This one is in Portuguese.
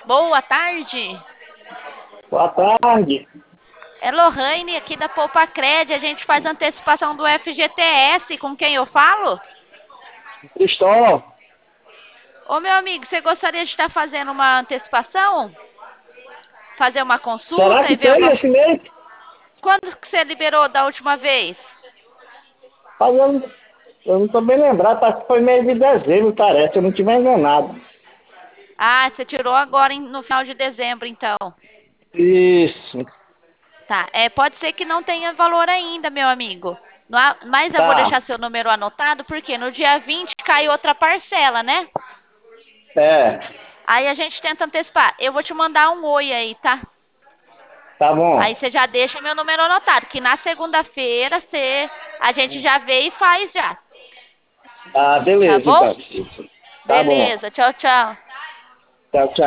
Boa tarde. Boa tarde. É Lohane aqui da Poupa Cred. A gente faz antecipação do FGTS. Com quem eu falo? Cristóvão, Ô, meu amigo, você gostaria de estar fazendo uma antecipação? Fazer uma será consulta que e ver tem alguma... esse mês? Quando que você liberou da última vez? Fazendo, eu não tô bem lembrado, parece que foi mês de dezembro, parece, se eu não estiver enganado. Ah, você tirou agora no final de dezembro, então. Isso, Tá, pode ser que não tenha valor ainda, meu amigo. Mas eu vou tá. deixar seu número anotado, porque no dia 20 cai outra parcela, né? É, Aí a gente tenta antecipar. Eu vou te mandar um oi aí, tá? tá Aí bom. você já deixa meu número anotado, que na segunda-feira a gente já vê e faz já. Ah, Tá beleza, bom? então. Tá bom. Beleza, tchau, tchau. Tchau, tchau.